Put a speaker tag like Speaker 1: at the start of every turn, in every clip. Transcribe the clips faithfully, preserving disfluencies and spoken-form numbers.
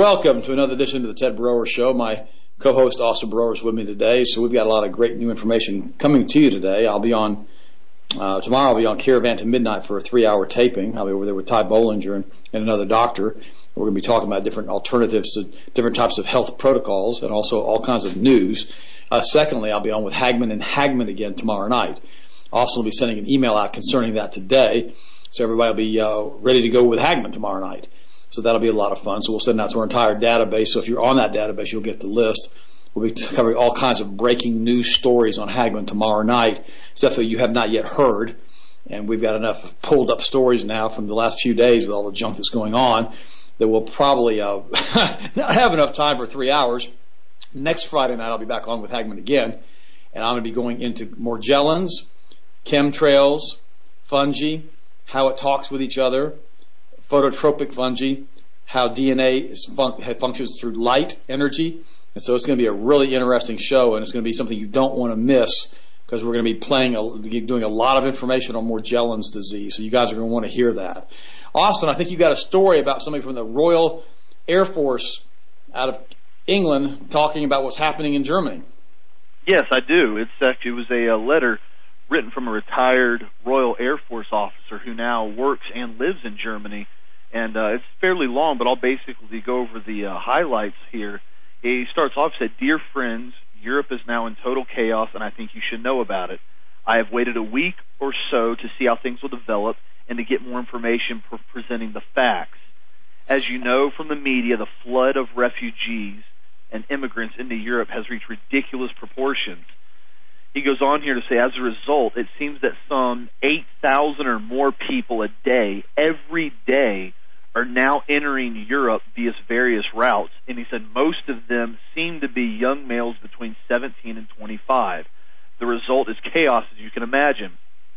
Speaker 1: Welcome to another edition of the Ted Broer Show. My co-host Austin Broer is with me today, so we've got a lot of great new information coming to you today. I'll be on uh, tomorrow. I'll be on Caravan to Midnight for a three-hour taping. I'll be over there with Ty Bollinger and, and another doctor. We're going to be talking about different alternatives to different types of health protocols and also all kinds of news. Uh, secondly, I'll be on with Hagman and Hagman again tomorrow night. Austin will be sending an email out concerning that today, so everybody will be uh, ready to go with Hagman tomorrow night. So that'll be a lot of fun. So we'll send out to our entire database. So if you're on that database, you'll get the list. We'll be covering all kinds of breaking news stories on Hagman tomorrow night, stuff that you have not yet heard. And we've got enough pulled up stories now from the last few days with all the junk that's going on that we'll probably uh, not have enough time for three hours. Next Friday night, I'll be back on with Hagman again. And I'm going to be going into Morgellons, chemtrails, fungi, how it talks with each other, phototropic fungi, how D N A is fun- functions through light energy. And so it's going to be a really interesting show, and it's going to be something you don't want to miss because we're going to be playing, a, doing a lot of information on Morgellons disease. So you guys are going to want to hear that. Austin, I think you got a story about somebody from the Royal Air Force out of England talking about what's happening in Germany.
Speaker 2: Yes, I do. It's actually it was a, a letter written from a retired Royal Air Force officer who now works and lives in Germany. And uh, it's fairly long, but I'll basically go over the uh, highlights here. He starts off, said, "Dear friends, Europe is now in total chaos, and I think you should know about it. I have waited a week or so to see how things will develop and to get more information for presenting the facts. As you know from the media, the flood of refugees and immigrants into Europe has reached ridiculous proportions." He goes on here to say, as a result, it seems that some eight thousand or more people a day, every day, are now entering Europe via various routes. And he said most of them seem to be young males between seventeen and twenty-five. The result is chaos, as you can imagine.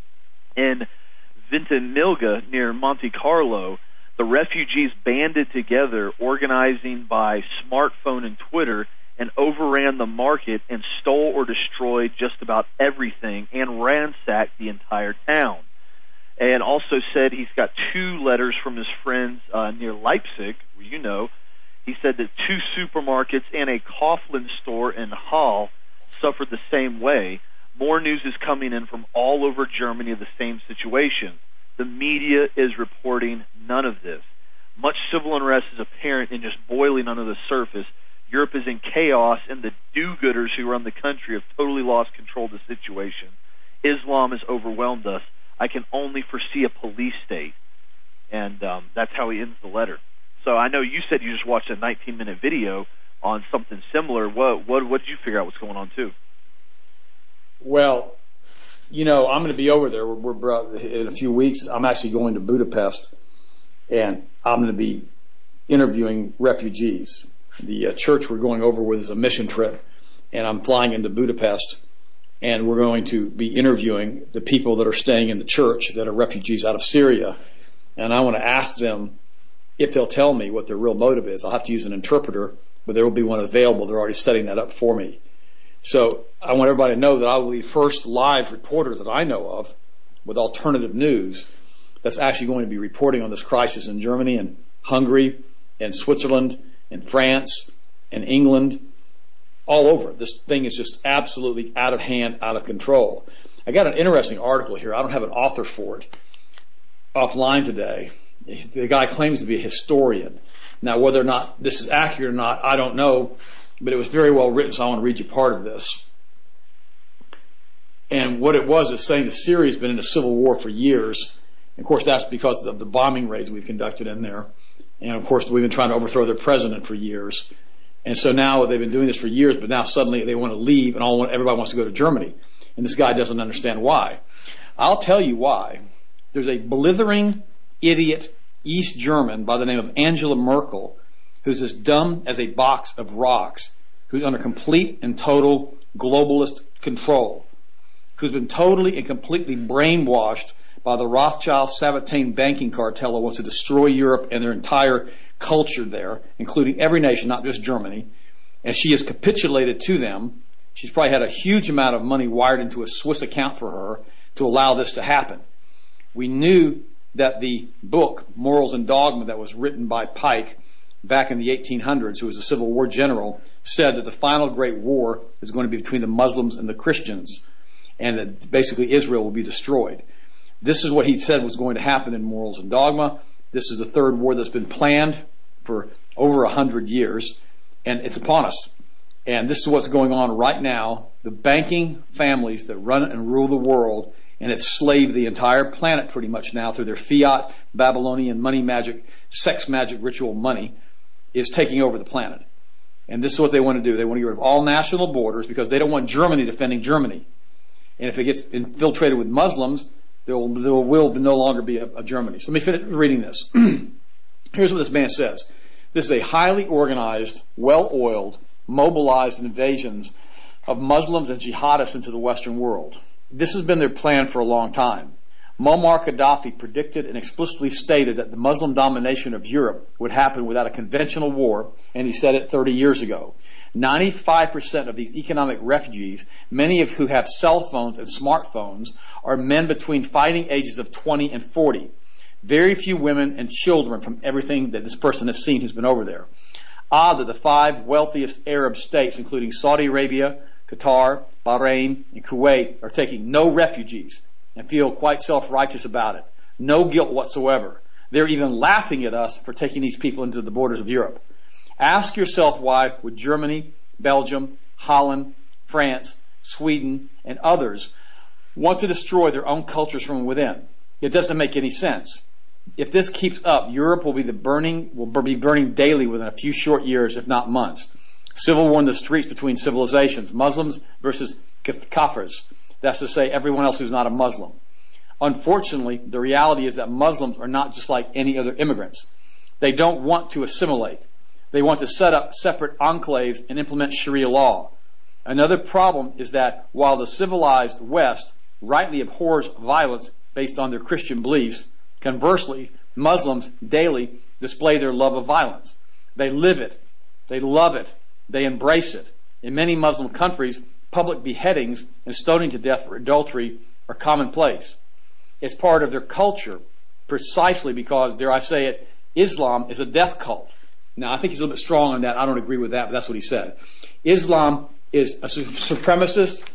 Speaker 2: In Ventimiglia, near Monte Carlo, the refugees banded together, organizing by smartphone and Twitter, and overran the market and stole or destroyed just about everything and ransacked the entire town. And also said he's got two letters from his friends uh, near Leipzig, where you know. He said that two supermarkets and a Kaufland store in Halle suffered the same way. More news is coming in from all over Germany of the same situation. The media is reporting none of this. Much civil unrest is apparent and just boiling under the surface. Europe is in chaos, and the do-gooders who run the country have totally lost control of the situation. Islam has overwhelmed us. I can only foresee a police state. And um, that's how he ends the letter. So I know you said you just watched a nineteen-minute video on something similar. What, what, what did you figure out what's going on, too?
Speaker 1: Well, you know, I'm going to be over there. We're, we're, in a few weeks, I'm actually going to Budapest, and I'm going to be interviewing refugees. The uh, church we're going over with is a mission trip, and I'm flying into Budapest, and we're going to be interviewing the people that are staying in the church that are refugees out of Syria. And I want to ask them if they'll tell me what their real motive is. I'll have to use an interpreter, but there will be one available. They're already setting that up for me. So I want everybody to know that I will be the first live reporter that I know of with alternative news that's actually going to be reporting on this crisis in Germany and Hungary and Switzerland in France and England, all over. This thing is just absolutely out of hand, out of control. I got an interesting article here. I don't have an author for it. Offline today. The guy claims to be a historian. Now, whether or not this is accurate or not, I don't know, but it was very well written, so I want to read you part of this. And what it was is saying that Syria has been in a civil war for years. Of course, that's because of the bombing raids we've conducted in there. And, of course, we've been trying to overthrow their president for years. And so now they've been doing this for years, but now suddenly they want to leave, and all everybody wants to go to Germany. And this guy doesn't understand why. I'll tell you why. There's a blithering idiot East German by the name of Angela Merkel who's as dumb as a box of rocks, who's under complete and total globalist control, who's been totally and completely brainwashed by the Rothschild-Sabatain banking cartel that wants to destroy Europe and their entire culture there, including every nation, not just Germany. And she has capitulated to them. She's probably had a huge amount of money wired into a Swiss account for her to allow this to happen. We knew that the book, Morals and Dogma, that was written by Pike, back in the eighteen hundreds, who was a Civil War general, said that the final great war is going to be between the Muslims and the Christians, and that basically Israel will be destroyed. This is what he said was going to happen in Morals and Dogma. This is the third war that's been planned for over a hundred years, and it's upon us. And this is what's going on right now. The banking families that run and rule the world and have slaved the entire planet pretty much now through their fiat, Babylonian money magic, sex magic, ritual money, is taking over the planet. And this is what they want to do. They want to get rid of all national borders because they don't want Germany defending Germany. And if it gets infiltrated with Muslims, there will, there will no longer be a, a Germany. So let me finish reading this. Here's what this man says. This is a highly organized, well-oiled, mobilized invasions of Muslims and jihadists into the Western world. This has been their plan for a long time. Muammar Gaddafi predicted and explicitly stated that the Muslim domination of Europe would happen without a conventional war, and he said it thirty years ago. ninety-five percent of these economic refugees, many of who have cell phones and smartphones, are men between fighting ages of twenty and forty. Very few women and children from everything that this person has seen who's been over there. Odd that the five wealthiest Arab states, including Saudi Arabia, Qatar, Bahrain, and Kuwait, are taking no refugees and feel quite self-righteous about it. No guilt whatsoever. They're even laughing at us for taking these people into the borders of Europe. Ask yourself why would Germany, Belgium, Holland, France, Sweden, and others want to destroy their own cultures from within? It doesn't make any sense. If this keeps up, Europe will be the burning will be burning daily within a few short years, if not months. Civil war in the streets between civilizations, Muslims versus Kafirs. That's to say, everyone else who's not a Muslim. Unfortunately, the reality is that Muslims are not just like any other immigrants. They don't want to assimilate. They want to set up separate enclaves and implement Sharia law. Another problem is that while the civilized West rightly abhors violence based on their Christian beliefs, conversely, Muslims daily display their love of violence. They live it. They love it. They embrace it. In many Muslim countries, public beheadings and stoning to death for adultery are commonplace. It's part of their culture precisely because, dare I say it, Islam is a death cult. Now, I think he's a little bit strong on that. I don't agree with that, but that's what he said. Islam is a supremacist,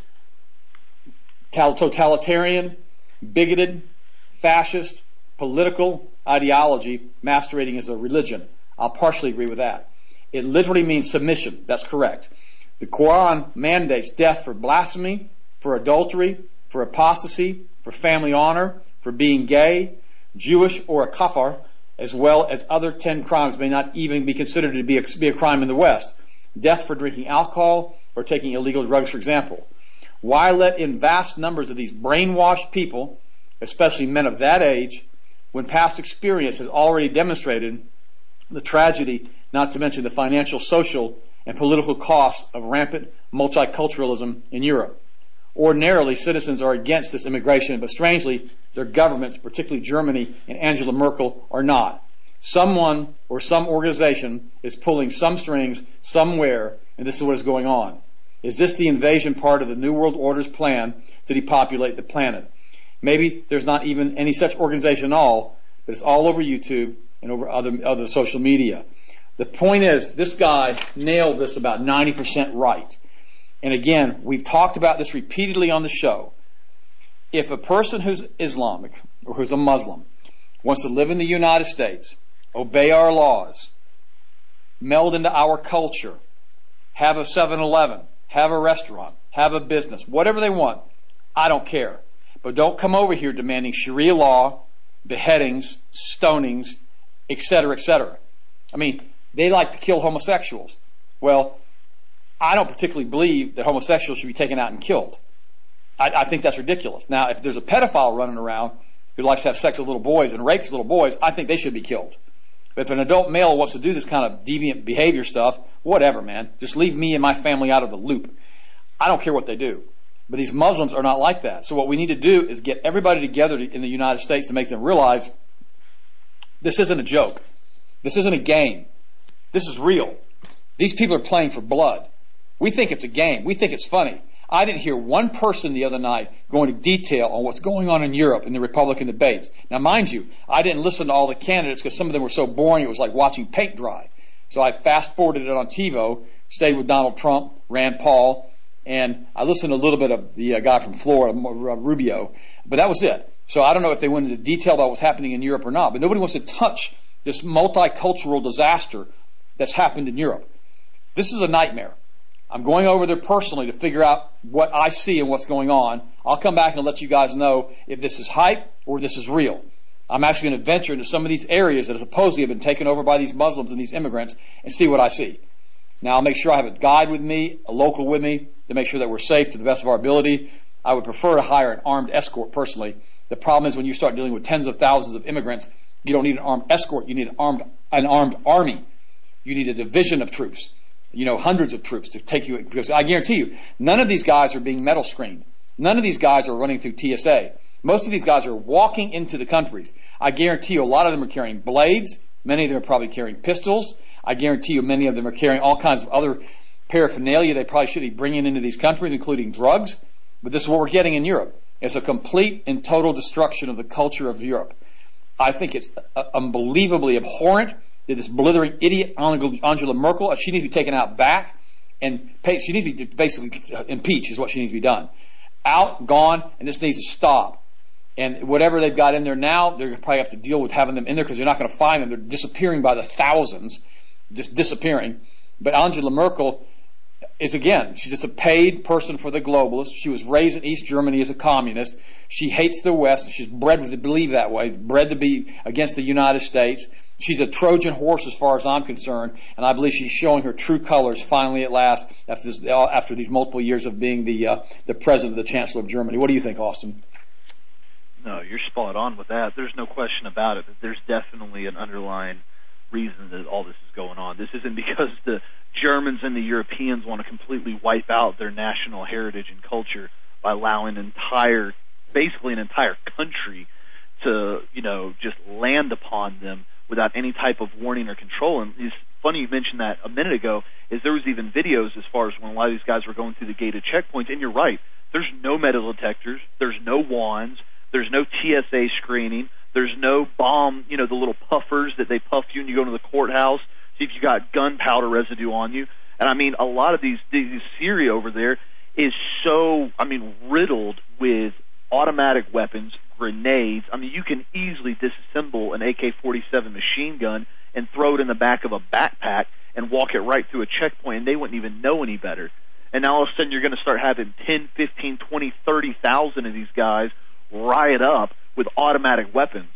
Speaker 1: totalitarian, bigoted, fascist, political ideology masquerading as a religion. I'll partially agree with that. It literally means submission. That's correct. The Quran mandates death for blasphemy, for adultery, for apostasy, for family honor, for being gay, Jewish, or a kafir, as well as other ten crimes may not even be considered to be a, be a crime in the West. Death for drinking alcohol or taking illegal drugs, for example. Why let in vast numbers of these brainwashed people, especially men of that age, when past experience has already demonstrated the tragedy, not to mention the financial, social, and political costs of rampant multiculturalism in Europe? Ordinarily, citizens are against this immigration, but strangely, their governments, particularly Germany and Angela Merkel, are not. Someone or some organization is pulling some strings somewhere, and this is what is going on. Is this the invasion part of the New World Order's plan to depopulate the planet? Maybe there's not even any such organization at all, but it's all over YouTube and over other, other social media. The point is, this guy nailed this about ninety percent right. And again, we've talked about this repeatedly on the show. If a person who's Islamic or who's a Muslim wants to live in the United States, obey our laws, meld into our culture, have a seven eleven, have a restaurant, have a business, whatever they want, I don't care. But don't come over here demanding Sharia law, beheadings, stonings, et cetera, et cetera. I mean, they like to kill homosexuals. Well, I don't particularly believe that homosexuals should be taken out and killed. I, I think that's ridiculous. Now, if there's a pedophile running around who likes to have sex with little boys and rapes little boys, I think they should be killed. But if an adult male wants to do this kind of deviant behavior stuff, whatever, man. Just leave me and my family out of the loop. I don't care what they do. But these Muslims are not like that. So what we need to do is get everybody together in the United States to make them realize this isn't a joke. This isn't a game. This is real. These people are playing for blood. We think it's a game. We think it's funny. I didn't hear one person the other night going into detail on what's going on in Europe in the Republican debates. Now, mind you, I didn't listen to all the candidates because some of them were so boring it was like watching paint dry. So I fast-forwarded it on TiVo, stayed with Donald Trump, Rand Paul, and I listened to a little bit of the uh, guy from Florida, Rubio, but that was it. So I don't know if they went into detail about what's happening in Europe or not, but nobody wants to touch this multicultural disaster that's happened in Europe. This is a nightmare. I'm going over there personally to figure out what I see and what's going on. I'll come back and let you guys know if this is hype or this is real. I'm actually going to venture into some of these areas that supposedly have been taken over by these Muslims and these immigrants and see what I see. Now, I'll make sure I have a guide with me, a local with me, to make sure that we're safe to the best of our ability. I would prefer to hire an armed escort personally. The problem is when you start dealing with tens of thousands of immigrants, you don't need an armed escort. You need an armed, an armed army. You need a division of troops. You know, hundreds of troops to take you, because I guarantee you, none of these guys are being metal screened. None of these guys are running through T S A. Most of these guys are walking into the countries. I guarantee you a lot of them are carrying blades. Many of them are probably carrying pistols. I guarantee you many of them are carrying all kinds of other paraphernalia they probably should be bringing into these countries, including drugs. But this is what we're getting in Europe. It's a complete and total destruction of the culture of Europe. I think it's unbelievably abhorrent that this blithering idiot Angela Merkel, she needs to be taken out back, and pay, she needs to be basically impeached is what she needs to be done. Out, gone, and this needs to stop. And whatever they've got in there now, they're going to probably have to deal with having them in there because they're not going to find them. They're disappearing by the thousands, just disappearing. But Angela Merkel is, again, she's just a paid person for the globalists. She was raised in East Germany as a communist. She hates the West. She's bred to believe that way, bred to be against the United States. She's a Trojan horse as far as I'm concerned, and I believe she's showing her true colors finally at last after, this, after these multiple years of being the uh, the president, the chancellor of Germany. What do you think, Austin?
Speaker 2: No, you're spot on with that. There's no question about it. There's definitely an underlying reason that all this is going on. This isn't because the Germans and the Europeans want to completely wipe out their national heritage and culture by allowing an entire, basically an entire country to, you know, just land upon them without any type of warning or control. And it's funny you mentioned that a minute ago, is there was even videos as far as when a lot of these guys were going through the gated checkpoints, and you're right, there's no metal detectors, there's no wands, there's no T S A screening, there's no bomb, you know, the little puffers that they puff you when you go to the courthouse, see if you got gunpowder residue on you. And I mean, a lot of these, these Syria over there is so, I mean, riddled with automatic weapons, grenades. I mean, you can easily disassemble an A K forty-seven machine gun and throw it in the back of a backpack and walk it right through a checkpoint, and they wouldn't even know any better. And now all of a sudden you're going to start having ten, fifteen, twenty, thirty thousand of these guys riot up with automatic weapons.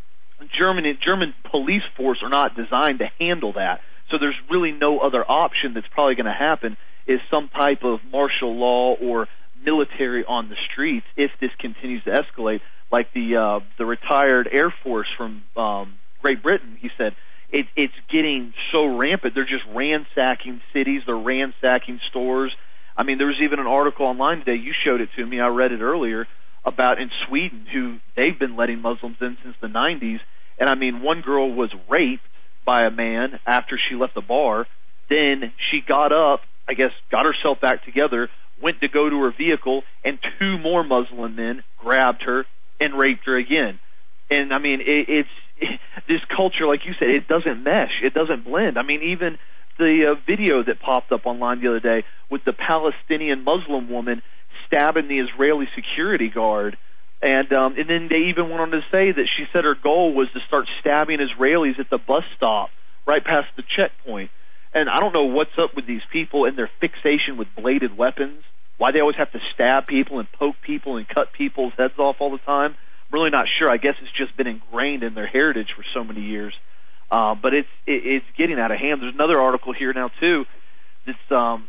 Speaker 2: German, German police force are not designed to handle that. So there's really no other option that's probably going to happen is some type of martial law or military on the streets if this continues to escalate. Like the uh, the retired Air Force from um, Great Britain, he said, it, it's getting so rampant. They're just ransacking cities. They're ransacking stores. I mean, there was even an article online today. You showed it to me. I read it earlier about in Sweden, who they've been letting Muslims in since the nineties. And I mean, one girl was raped by a man after she left the bar. Then she got up, I guess, got herself back together, went to go to her vehicle, and two more Muslim men grabbed her and raped her again. And I mean, it, it's it, this culture, like you said, it doesn't mesh, it doesn't blend. I mean, even the uh, video that popped up online the other day with the Palestinian Muslim woman stabbing the Israeli security guard, and um, and then they even went on to say that she said her goal was to start stabbing Israelis at the bus stop right past the checkpoint. And I don't know what's up with these people and their fixation with bladed weapons, why they always have to stab people and poke people and cut people's heads off all the time. I'm really not sure. I guess it's just been ingrained in their heritage for so many years. Uh, but it's it, it's getting out of hand. There's another article here now, too. It's um,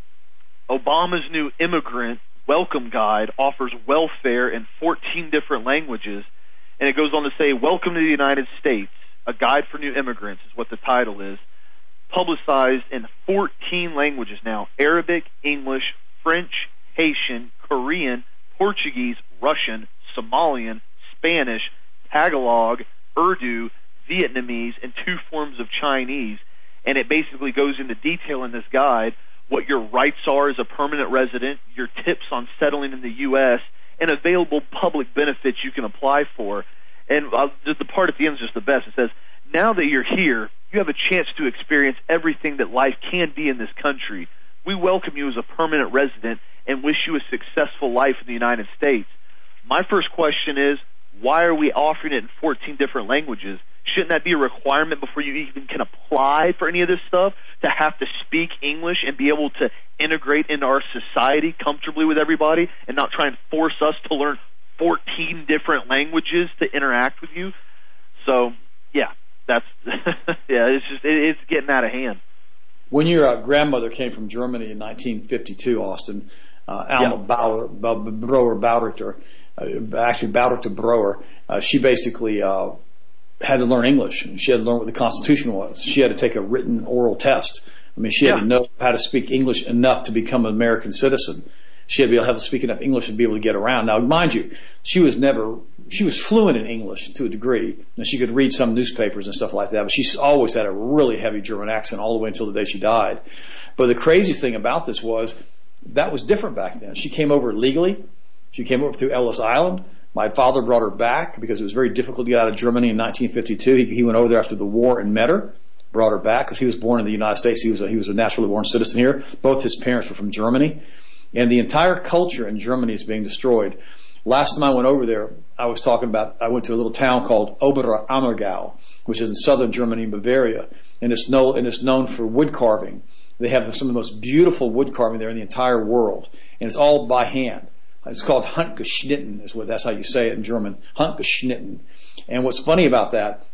Speaker 2: Obama's new immigrant welcome guide offers welfare in fourteen different languages. And it goes on to say, Welcome to the United States, a guide for new immigrants is what the title is. Publicized in fourteen languages now: Arabic, English, French, Haitian, Korean, Portuguese, Russian, Somalian, Spanish, Tagalog, Urdu, Vietnamese, and two forms of Chinese. And it basically goes into detail in this guide what your rights are as a permanent resident, your tips on settling in the U S, and available public benefits you can apply for. And uh, the part at the end is just the best. It says, now that you're here, you have a chance to experience everything that life can be in this country. We welcome you as a permanent resident and wish you a successful life in the United States. My first question is, why are we offering it in fourteen different languages? Shouldn't that be a requirement before you even can apply for any of this stuff, to have to speak English and be able to integrate into our society comfortably with everybody and not try and force us to learn fourteen different languages to interact with you? So, yeah, that's yeah, it's just it, it's getting out of hand.
Speaker 1: When your uh, grandmother came from Germany in nineteen fifty-two, Austin, uh, Alma yeah. Bauer, Broer Baudrichter, uh, actually Baudrichter Broer, uh, she basically uh, had to learn English. She had to learn what the Constitution was. She had to take a written oral test. I mean, she had yeah. to know how to speak English enough to become an American citizen. She had to be able to speak enough English to be able to get around. Now, mind you, she was never, she was fluent in English to a degree, and she could read some newspapers and stuff like that, but she's always had a really heavy German accent all the way until the day she died. But the craziest thing about this was, that was different back then. She came over legally. She came over through Ellis Island. My father brought her back because it was very difficult to get out of Germany in nineteen fifty-two. He, he went over there after the war and met her, brought her back because he was born in the United States. He was a, he was a naturally born citizen here. Both his parents were from Germany. And the entire culture in Germany is being destroyed. Last time I went over there, I was talking about, I went to a little town called Oberammergau, which is in southern Germany, Bavaria, and it's, no, and it's known for wood carving. They have some of the most beautiful wood carving there in the entire world, and it's all by hand. It's called Handgeschnitten, is what, that's how you say it in German, Handgeschnitten. And what's funny about that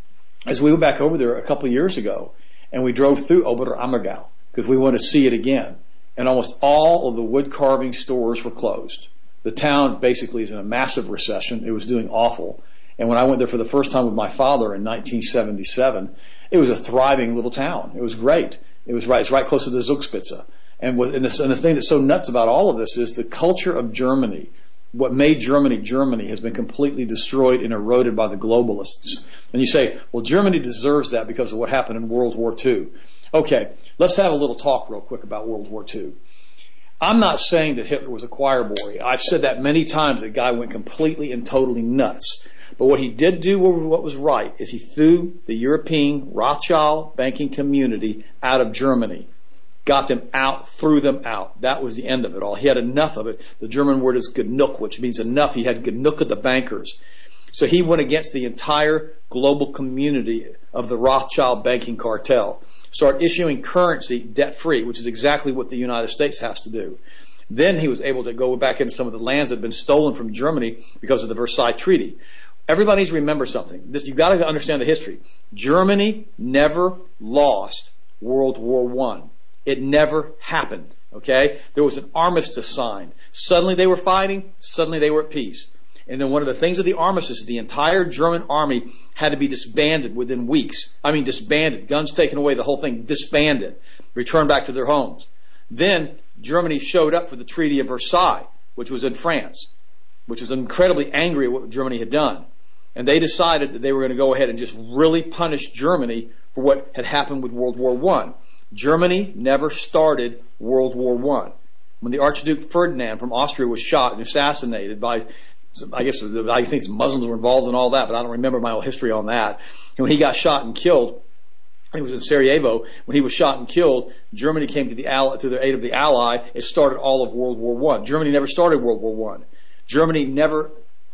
Speaker 1: is we went back over there a couple of years ago, and we drove through Oberammergau because we wanted to see it again. And almost all of the wood carving stores were closed. The town basically is in a massive recession. It was doing awful. And when I went there for the first time with my father in nineteen seventy-seven, it was a thriving little town. It was great. It was right, it's right close to the Zugspitze. And, with, and, this, and the thing that's so nuts about all of this is the culture of Germany. What made Germany Germany has been completely destroyed and eroded by the globalists. And you say, well, Germany deserves that because of what happened in World War Two. Okay, let's have a little talk real quick about World War Two. I'm not saying that Hitler was a choir boy. I've said that many times. The guy went completely and totally nuts. But what he did do, what was right, is he threw the European Rothschild banking community out of Germany. Got them out, threw them out. That was the end of it all. He had enough of it. The German word is genug, which means enough. He had genug of the bankers. So he went against the entire global community of the Rothschild banking cartel. Start issuing currency debt-free, which is exactly what the United States has to do. Then he was able to go back into some of the lands that had been stolen from Germany because of the Versailles Treaty. Everybody needs to remember something. This, you've got to understand the history. Germany never lost World War One. It never happened. Okay? There was an armistice signed. Suddenly they were fighting. Suddenly they were at peace. And then one of the things of the armistice, the entire German army had to be disbanded within weeks. I mean, disbanded. Guns taken away, the whole thing disbanded. Returned back to their homes. Then Germany showed up for the Treaty of Versailles, which was in France, which was incredibly angry at what Germany had done. And they decided that they were going to go ahead and just really punish Germany for what had happened with World War One. Germany never started World War One. When the Archduke Ferdinand from Austria was shot and assassinated by, I guess I think Muslims were involved in all that, but I don't remember my whole history on that. And when he got shot and killed, it was in Sarajevo. When he was shot and killed, Germany came to the ally, to the aid of the Ally. It started all of World War One. Germany never started World War One. Germany never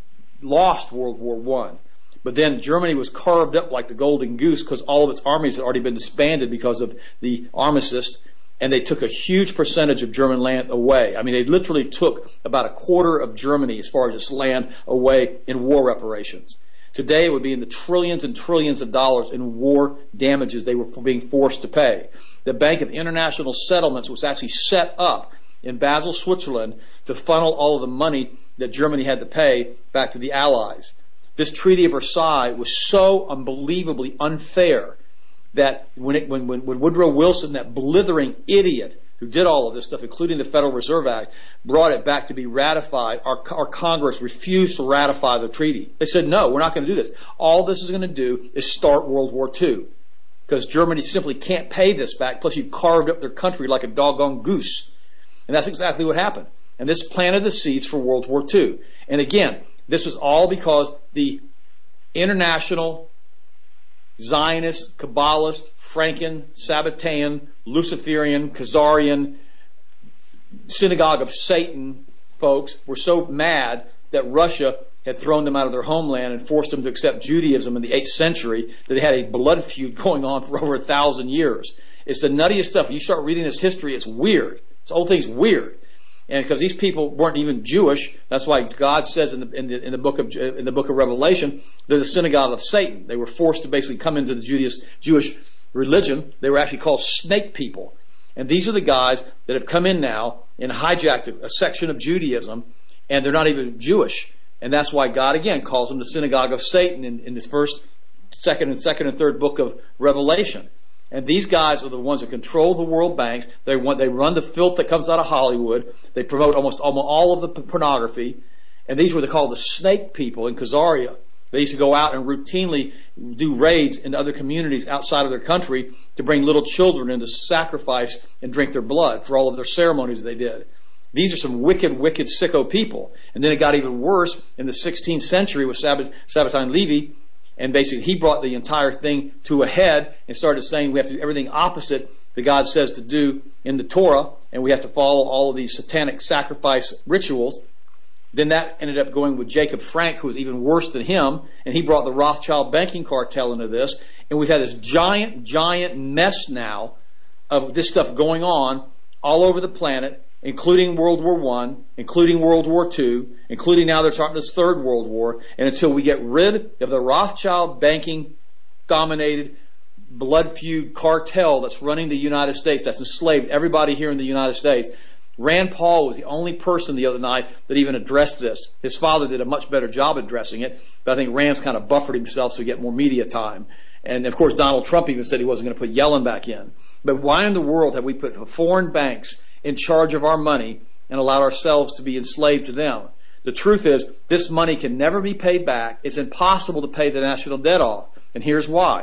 Speaker 1: lost World War One. But then Germany was carved up like the golden goose because all of its armies had already been disbanded because of the armistice, and they took a huge percentage of German land away. I mean, they literally took about a quarter of Germany as far as its land away in war reparations. Today it would be in the trillions and trillions of dollars in war damages they were being forced to pay. The Bank of International Settlements was actually set up in Basel, Switzerland, to funnel all of the money that Germany had to pay back to the Allies. This Treaty of Versailles was so unbelievably unfair that when, it, when, when, when Woodrow Wilson, that blithering idiot who did all of this stuff, including the Federal Reserve Act, brought it back to be ratified, our, our Congress refused to ratify the treaty. They said, no, we're not going to do this. All this is going to do is start World War Two. Because Germany simply can't pay this back, plus you carved up their country like a doggone goose. And that's exactly what happened. And this planted the seeds for World War Two. And again, this was all because the international Zionist, Kabbalist, Franken, Sabbatean, Luciferian, Khazarian, Synagogue of Satan folks were so mad that Russia had thrown them out of their homeland and forced them to accept Judaism in the eighth century that they had a blood feud going on for over a thousand years. It's the nuttiest stuff. You start reading this history, it's weird. This whole thing's weird. And because these people weren't even Jewish, that's why God says in the, in the, in the book of, in the book of Revelation, they're the synagogue of Satan. They were forced to basically come into the Judaist, Jewish religion. They were actually called snake people. And these are the guys that have come in now and hijacked a, a section of Judaism, and they're not even Jewish. And that's why God, again, calls them the synagogue of Satan in, in this first, second, and second and third book of Revelation. And these guys are the ones that control the world banks. They want, they run the filth that comes out of Hollywood. They promote almost, almost all of the pornography. And these were called the snake people in Khazaria. They used to go out and routinely do raids in other communities outside of their country to bring little children in to sacrifice and drink their blood for all of their ceremonies they did. These are some wicked, wicked, sicko people. And then it got even worse in the sixteenth century with Sabbat, Sabbatai Levi. And basically he brought the entire thing to a head and started saying we have to do everything opposite that God says to do in the Torah, and we have to follow all of these satanic sacrifice rituals. Then that ended up going with Jacob Frank, who was even worse than him, and he brought the Rothschild banking cartel into this. And we've had this giant, giant mess now of this stuff going on all over the planet, including World War One, including World War Two, including now they're starting this third World War. And until we get rid of the Rothschild banking dominated blood feud cartel that's running the United States, that's enslaved everybody here in the United States. Rand Paul was the only person the other night that even addressed this. His father did a much better job addressing it, but I think Rand's kind of buffered himself so he get more media time. And of course Donald Trump even said he wasn't going to put Yellen back in. But why in the world have we put foreign banks in charge of our money and allowed ourselves to be enslaved to them? The truth is, this money can never be paid back. It's impossible to pay the national debt off. And here's why.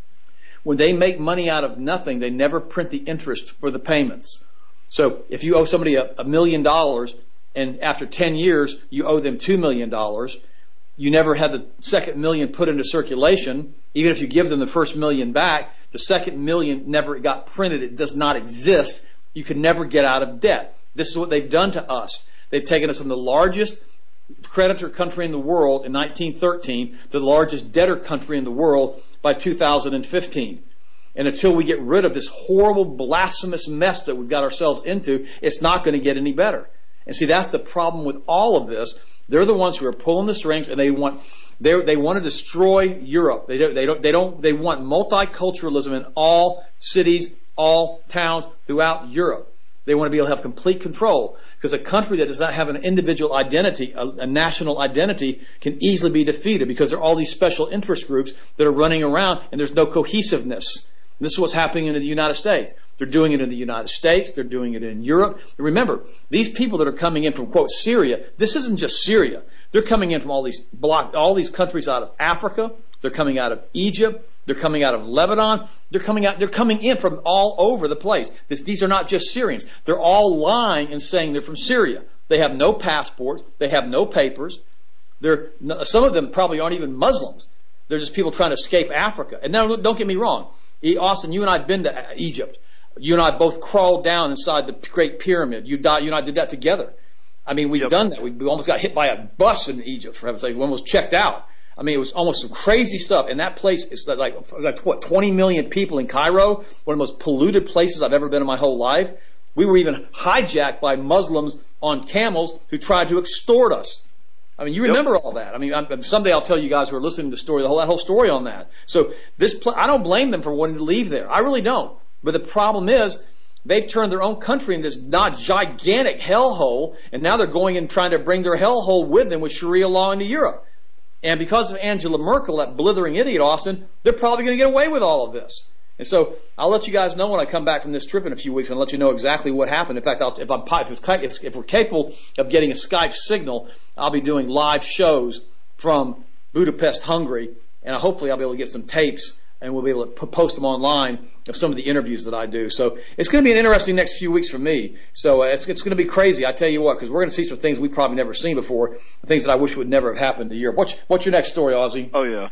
Speaker 1: When they make money out of nothing, they never print the interest for the payments. So if you owe somebody a, a million dollars and after ten years you owe them two million dollars, you never have the second million put into circulation. Even if you give them the first million back, the second million never got printed. It does not exist. You can never get out of debt. This is what they've done to us. They've taken us from the largest creditor country in the world in nineteen thirteen to the largest debtor country in the world by two thousand fifteen. And until we get rid of this horrible, blasphemous mess that we've got ourselves into, it's not going to get any better. And see, that's the problem with all of this. They're the ones who are pulling the strings, and they want they they want to destroy Europe. They don't they don't they don't they want multiculturalism in all cities, all towns throughout Europe. They want to be able to have complete control, because a country that does not have an individual identity, a, a national identity, can easily be defeated because there are all these special interest groups that are running around and there's no cohesiveness. And this is what's happening in the United States. They're doing it in the United States. They're doing it in Europe. And remember, these people that are coming in from, quote, Syria, this isn't just Syria. They're coming in from all these block, all these countries out of Africa. They're coming out of Egypt. They're coming out of Lebanon. They're coming out, they're coming in from all over the place. This, these are not just Syrians. They're all lying and saying they're from Syria. They have no passports. They have no papers. They're, some of them probably aren't even Muslims. They're just people trying to escape Africa. And now, don't get me wrong. Austin, you and I have been to Egypt. You and I both crawled down inside the Great Pyramid. You, you and I did that together. I mean, we've yep. done that. We, we almost got hit by a bus in Egypt, for heaven's sake. We almost checked out. I mean, it was almost some crazy stuff. And that place is like, like what, twenty million people in Cairo, one of the most polluted places I've ever been in my whole life. We were even hijacked by Muslims on camels who tried to extort us. I mean, you remember yep. all that. I mean, I'm, someday I'll tell you guys who are listening to the story, the whole, that whole story on that. So this, pl- I don't blame them for wanting to leave there. I really don't. But the problem is, they've turned their own country into this not gigantic hellhole, and now they're going and trying to bring their hellhole with them with Sharia law into Europe. And because of Angela Merkel, that blithering idiot, Austin, they're probably going to get away with all of this. And so I'll let you guys know when I come back from this trip in a few weeks, and I'll let you know exactly what happened. In fact, I'll, if, I'm, if, it's, if we're capable of getting a Skype signal, I'll be doing live shows from Budapest, Hungary, and hopefully I'll be able to get some tapes, and we'll be able to post them online of some of the interviews that I do. So it's going to be an interesting next few weeks for me. So uh, it's, it's going to be crazy, I tell you what, because we're going to see some things we've probably never seen before, things that I wish would never have happened to Europe. What's, what's your next story, Ozzy?
Speaker 2: Oh, yeah.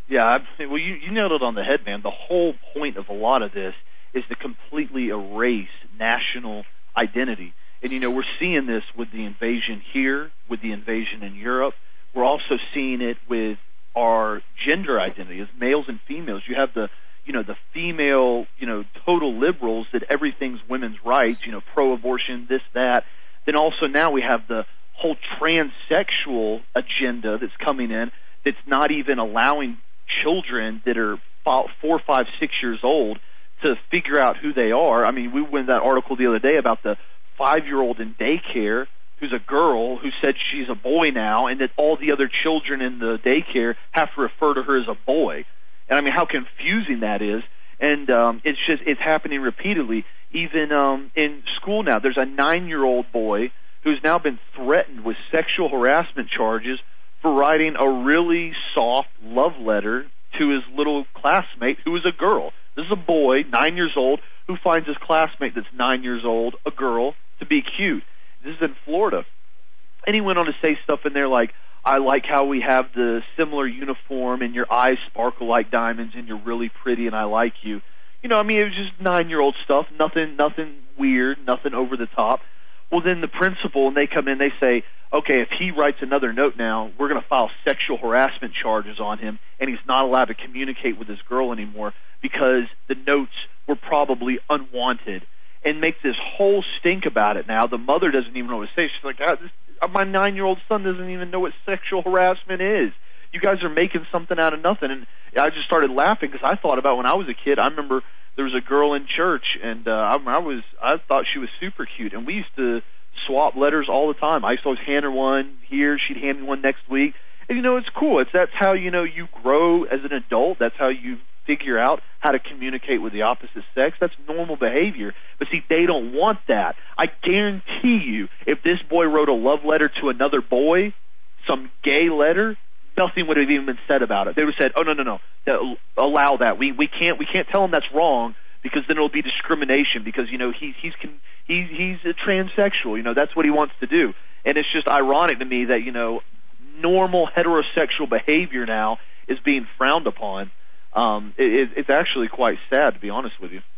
Speaker 2: Yeah, I, well, you, you nailed it on the head, man. The whole point of a lot of this is to completely erase national identity. And, you know, we're seeing this with the invasion here, with the invasion in Europe. We're also seeing it with our gender identity as males and females. You have the, you know, the female, you know, total liberals that everything's women's rights, you know, pro-abortion, this, that. Then also now we have the whole transsexual agenda that's coming in that's not even allowing children that are four, five, six years old to figure out who they are. I mean, we went that article the other day about the five-year-old in daycare who's a girl who said she's a boy now, and that all the other children in the daycare have to refer to her as a boy. And I mean, how confusing that is. And um, it's just it's happening repeatedly. Even um, in school now, there's a nine-year-old boy who's now been threatened with sexual harassment charges for writing a really soft love letter to his little classmate who is a girl. This is a boy, nine years old, who finds his classmate that's nine years old, a girl, to be cute. This is in Florida. And he went on to say stuff in there like, I like how we have the similar uniform and your eyes sparkle like diamonds and you're really pretty and I like you. You know, I mean, it was just nine-year-old stuff, nothing nothing weird, nothing over the top. Well, then the principal, and they come in, they say, okay, if he writes another note now, we're going to file sexual harassment charges on him, and he's not allowed to communicate with this girl anymore because the notes were probably unwanted, and make this whole stink about it now. The mother doesn't even know what to say. She's like, ah, this, my nine-year-old son doesn't even know what sexual harassment is. You guys are making something out of nothing. And I just started laughing because I thought about when I was a kid. I remember there was a girl in church, and uh, I, I was I thought she was super cute, and we used to swap letters all the time. I used to always hand her one here, she'd hand me one next week. And, you know, it's cool. It's that's how, you know, you grow as an adult. That's how you figure out how to communicate with the opposite sex. That's normal behavior. But, see, they don't want that. I guarantee you, if this boy wrote a love letter to another boy, some gay letter, nothing would have even been said about it. They would have said, oh, no, no, no, allow that. We we can't we can't tell him that's wrong because then it'll be discrimination because, you know, he, he's he's he's a transsexual. You know, that's what he wants to do. And it's just ironic to me that, you know, normal heterosexual behavior now is being frowned upon. Um, it, it's actually quite sad, to be honest with you.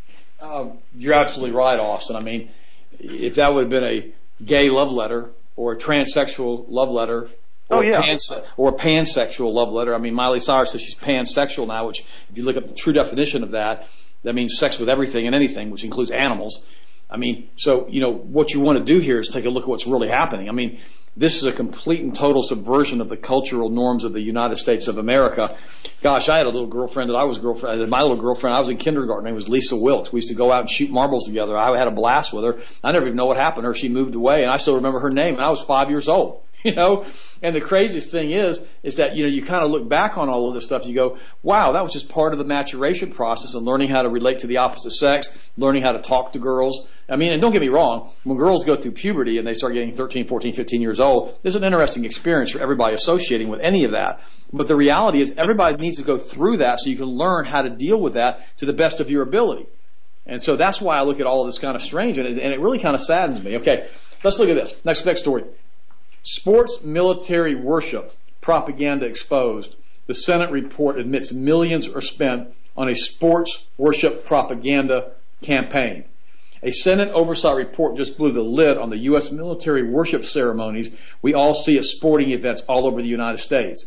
Speaker 1: Uh, you're absolutely right, Austin. I mean, if that would have been a gay love letter or a transsexual love letter, or,
Speaker 2: oh, yeah.
Speaker 1: a pans- or a pansexual love letter. I mean, Miley Cyrus says she's pansexual now, which if you look up the true definition of that, that means sex with everything and anything, which includes animals. I mean, so, you know, what you want to do here is take a look at what's really happening. I mean, this is a complete and total subversion of the cultural norms of the United States of America. Gosh, I had a little girlfriend that I was girlfriend, my little girlfriend, I was in kindergarten. Her name was Lisa Wilkes. We used to go out and shoot marbles together. I had a blast with her. I never even know what happened to her. She moved away, and I still remember her name, and I was five years old. You know, and the craziest thing is, is that, you know, you kind of look back on all of this stuff, you go, wow, that was just part of the maturation process and learning how to relate to the opposite sex, learning how to talk to girls. I mean, and don't get me wrong, when girls go through puberty and they start getting thirteen, fourteen, fifteen years old, there's an interesting experience for everybody associating with any of that. But the reality is everybody needs to go through that so you can learn how to deal with that to the best of your ability. And so that's why I look at all of this kind of strange, and it, and it really kind of saddens me. Okay, let's look at this. Next, next story. Sports military worship propaganda exposed. The Senate report admits millions are spent on a sports worship propaganda campaign. A Senate oversight report just blew the lid on the U S military worship ceremonies we all see at sporting events all over the United States.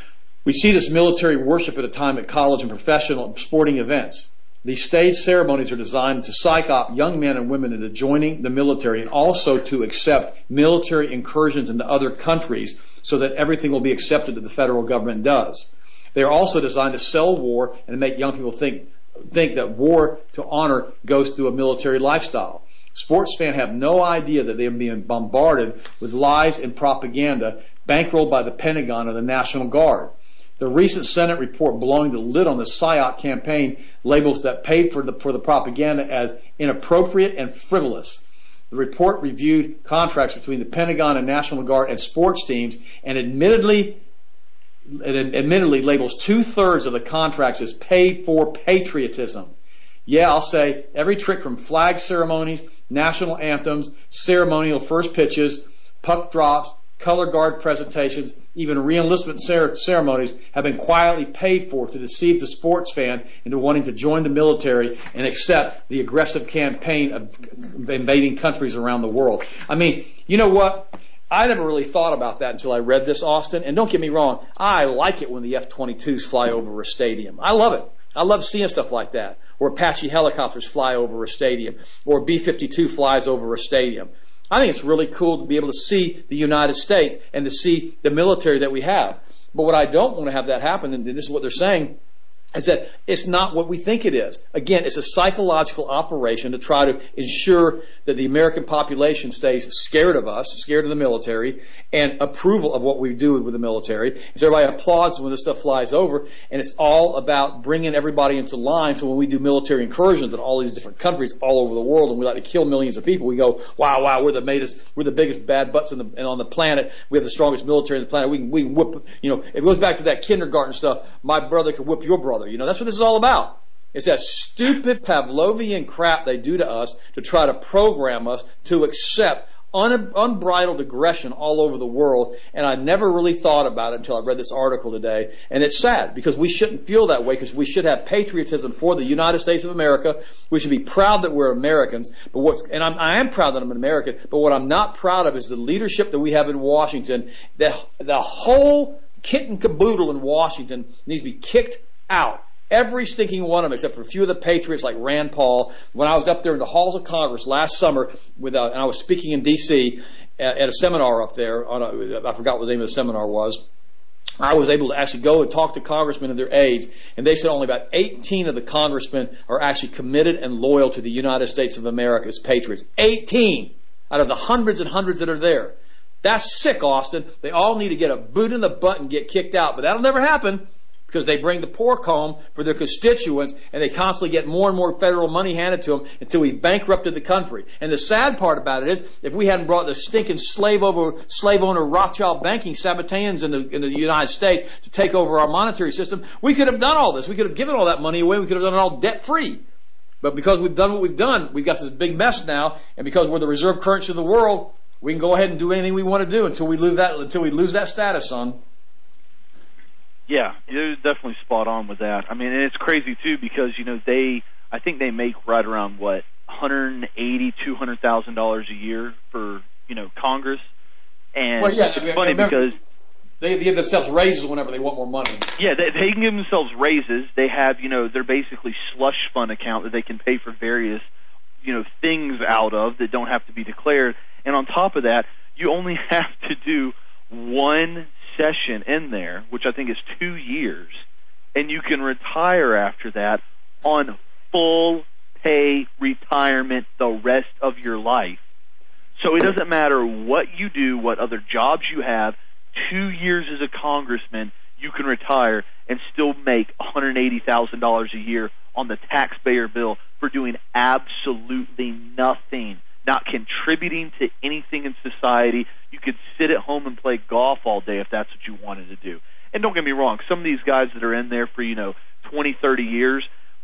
Speaker 1: We see this military worship at a time at college and professional sporting events. These staged ceremonies are designed to psych up young men and women into joining the military and also to accept military incursions into other countries so that everything will be accepted that the federal government does. They are also designed to sell war and to make young people think think that war to honor goes through a military lifestyle. Sports fans have no idea that they are being bombarded with lies and propaganda bankrolled by the Pentagon and the National Guard. The recent Senate report blowing the lid on the S I O C campaign labels that paid for the, for the propaganda as inappropriate and frivolous. The report reviewed contracts between the Pentagon and National Guard and sports teams and admittedly, it admittedly labels two-thirds of the contracts as paid for patriotism. Yeah, I'll say every trick from flag ceremonies, national anthems, ceremonial first pitches, puck drops, color guard presentations, even re-enlistment cer- ceremonies have been quietly paid for to deceive the sports fan into wanting to join the military and accept the aggressive campaign of invading countries around the world. I mean, you know what? I never really thought about that until I read this, Austin. And don't get me wrong, I like it when the F twenty-twos fly over a stadium. I love it. I love seeing stuff like that. Or Apache helicopters fly over a stadium. Or B fifty-two flies over a stadium. I think it's really cool to be able to see the United States and to see the military that we have. But what I don't want to have that happen, and this is what they're saying, is that it's not what we think it is. Again, it's a psychological operation to try to ensure that the American population stays scared of us, scared of the military, and approval of what we do with the military. So everybody applauds when this stuff flies over, and it's all about bringing everybody into line. So when we do military incursions in all these different countries all over the world, and we like to kill millions of people, we go, wow, wow, we're the latest, we're the biggest bad butts in the, and on the planet. We have the strongest military on the planet. We can, we can whip, you know, it goes back to that kindergarten stuff. My brother could whip your brother. You know, that's what this is all about. It's that stupid Pavlovian crap they do to us to try to program us to accept un- unbridled aggression all over the world. And I never really thought about it until I read this article today. And it's sad because we shouldn't feel that way, because we should have patriotism for the United States of America. We should be proud that we're Americans. But what's, and I'm, I am proud that I'm an American. But what I'm not proud of is the leadership that we have in Washington. The, the whole kit and caboodle in Washington needs to be kicked out. Every stinking one of them, except for a few of the patriots like Rand Paul. When I was up there in the halls of Congress last summer, with uh, and I was speaking in D C at, at a seminar up there. On a, I forgot what the name of the seminar was. I was able to actually go and talk to congressmen and their aides, and they said only about eighteen of the congressmen are actually committed and loyal to the United States of America as patriots. eighteen out of the hundreds and hundreds that are there. That's sick, Austin. They all need to get a boot in the butt and get kicked out, but that'll never happen, because they bring the pork home for their constituents, and they constantly get more and more federal money handed to them until we've bankrupted the country. And the sad part about it is, if we hadn't brought the stinking slave over, slave owner Rothschild banking Sabbateans in the, in the United States to take over our monetary system, we could have done all this. We could have given all that money away. We could have done it all debt free. But because we've done what we've done, we've got this big mess now, and because we're the reserve currency of the world, we can go ahead and do anything we want to do until we lose that, until we lose that status, son.
Speaker 2: Yeah, you're definitely spot on with that. I mean, and it's crazy too, because you know they, I think they make right around what one hundred eighty, two hundred thousand dollars a year for you know Congress, and
Speaker 1: well, yeah,
Speaker 2: it's
Speaker 1: I mean,
Speaker 2: funny because
Speaker 1: they give themselves raises whenever they want more money.
Speaker 2: Yeah, they, they can give themselves raises. They have you know they're basically slush fund account that they can pay for various you know things out of that don't have to be declared, and on top of that, you only have to do one session in there, which I think is two years, and you can retire after that on full pay retirement the rest of your life. So it doesn't matter what you do, what other jobs you have, two years as a congressman, you can retire and still make one hundred eighty thousand dollars a year on the taxpayer bill for doing absolutely nothing, not contributing to anything in society. You could sit at home and play golf all day if that's what you wanted to do. And don't get me wrong, some of these guys that are in there for, you know, twenty, thirty years,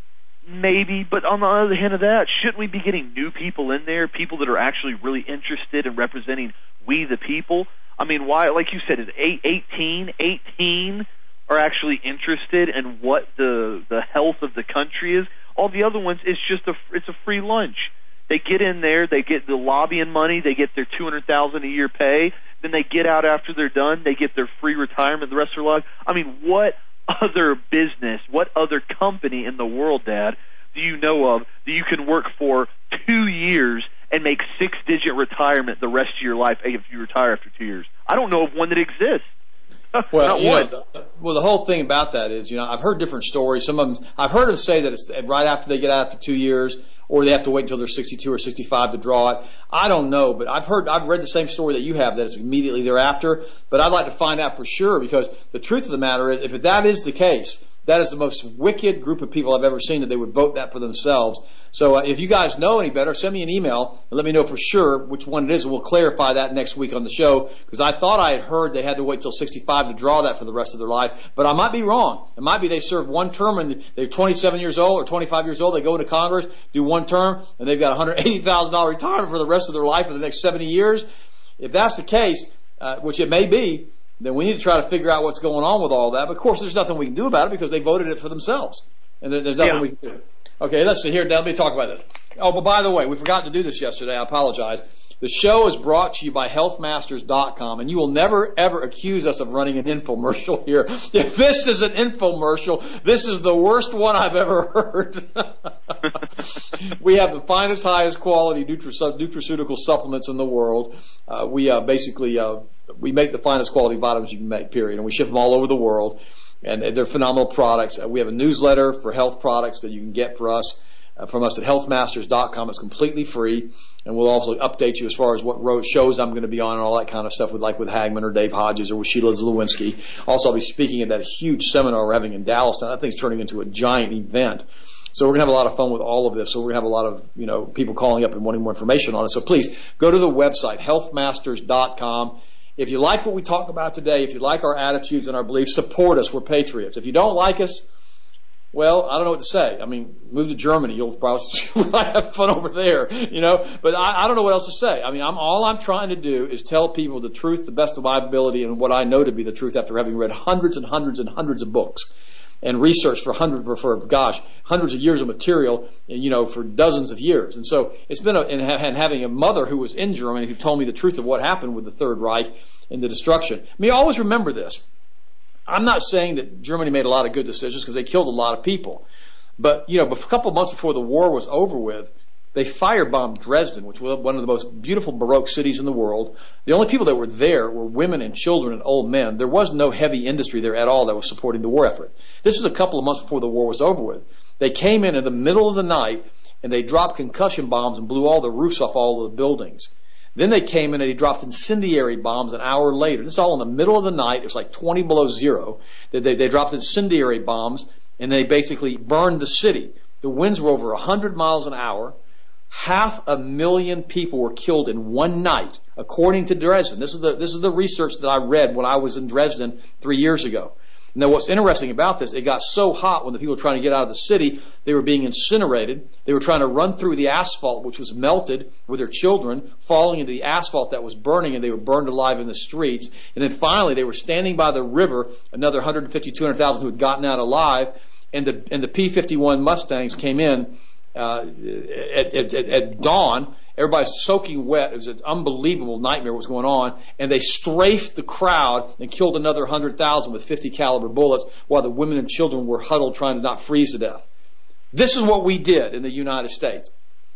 Speaker 2: maybe, but on the other hand of that, shouldn't we be getting new people in there, people that are actually really interested in representing we the people? I mean, why, like you said, is eighteen, eighteen are actually interested in what the the health of the country is? All the other ones, it's just a, it's a free lunch. They get in there, they get the lobbying money, they get their two hundred thousand dollars a year pay, then they get out after they're done, they get their free retirement the rest of their life. I mean, what other business, what other company in the world, Dad, do you know of that you can work for two years and make six-digit retirement the rest of your life if you retire after two years? I don't know of one that exists.
Speaker 1: Well, you know, the, well, the whole thing about that is, you know, I've heard different stories. Some of them, I've heard them say that it's right after they get out after two years, or they have to wait until they're sixty-two or sixty-five to draw it. I don't know, but I've heard, I've read the same story that you have, that it's immediately thereafter. But I'd like to find out for sure, because the truth of the matter is, if that is the case, that is the most wicked group of people I've ever seen, that they would vote that for themselves. So uh, if you guys know any better, send me an email and let me know for sure which one it is, and we'll clarify that next week on the show, because I thought I had heard they had to wait till sixty-five to draw that for the rest of their life, but I might be wrong. It might be they serve one term and they're twenty-seven years old or twenty-five years old, they go into Congress, do one term, and they've got one hundred eighty thousand dollars retirement for the rest of their life for the next seventy years. If that's the case, uh, which it may be, then we need to try to figure out what's going on with all that. But of course, there's nothing we can do about it because they voted it for themselves, and there's nothing
Speaker 2: yeah.
Speaker 1: we can do. Okay, let's see here. Let me talk about this. Oh, but by the way, we forgot to do this yesterday. I apologize. The show is brought to you by health masters dot com, and you will never, ever accuse us of running an infomercial here. If this is an infomercial, this is the worst one I've ever heard. We have the finest, highest quality nutra- nutraceutical supplements in the world. Uh, we uh, basically uh, we make the finest quality vitamins you can make, period, and we ship them all over the world. And they're phenomenal products. Uh, we have a newsletter for health products that you can get for us, uh, from us at health masters dot com. It's completely free. And we'll also update you as far as what road shows I'm going to be on and all that kind of stuff with, like with Hagman or Dave Hodges or with Sheila Zlowinski. Also, I'll be speaking at that huge seminar we're having in Dallas. Now, that thing's turning into a giant event. So we're going to have a lot of fun with all of this. So we're going to have a lot of, you know, people calling up and wanting more information on it. So please go to the website, health masters dot com. If you like what we talk about today, if you like our attitudes and our beliefs, support us. We're patriots. If you don't like us, well, I don't know what to say. I mean, move to Germany. You'll probably have fun over there, you know. But I, I don't know what else to say. I mean, I'm, all I'm trying to do is tell people the truth, the best of my ability, and what I know to be the truth after having read hundreds and hundreds and hundreds of books and researched for hundreds, for gosh, hundreds of years of material, you know, for dozens of years. And so it's been a, and, and having a mother who was in Germany who told me the truth of what happened with the Third Reich and the destruction. I mean, always remember this. I'm not saying that Germany made a lot of good decisions because they killed a lot of people. But, you know, a couple of months before the war was over with, they firebombed Dresden, which was one of the most beautiful Baroque cities in the world. The only people that were there were women and children and old men. There was no heavy industry there at all that was supporting the war effort. This was a couple of months before the war was over with. They came in in the middle of the night and they dropped concussion bombs and blew all the roofs off all of the buildings. Then they came in and they dropped incendiary bombs an hour later. This is all in the middle of the night. It was like twenty below zero. They, they, they dropped incendiary bombs and they basically burned the city. The winds were over one hundred miles an hour. Half a million people were killed in one night, according to Dresden. This is the, this is the research that I read when I was in Dresden three years ago. Now, what's interesting about this, it got so hot when the people were trying to get out of the city, they were being incinerated. They were trying to run through the asphalt, which was melted, with their children falling into the asphalt that was burning, and they were burned alive in the streets. And then finally, they were standing by the river, another one hundred fifty, two hundred thousand who had gotten out alive, and the, and the P fifty-one Mustangs came in uh, at, at, at dawn. Everybody's soaking wet. It was an unbelievable nightmare what was going on. And they strafed the crowd and killed another one hundred thousand with fifty caliber bullets while the women and children were huddled trying to not freeze to death. This is what we did in the United States.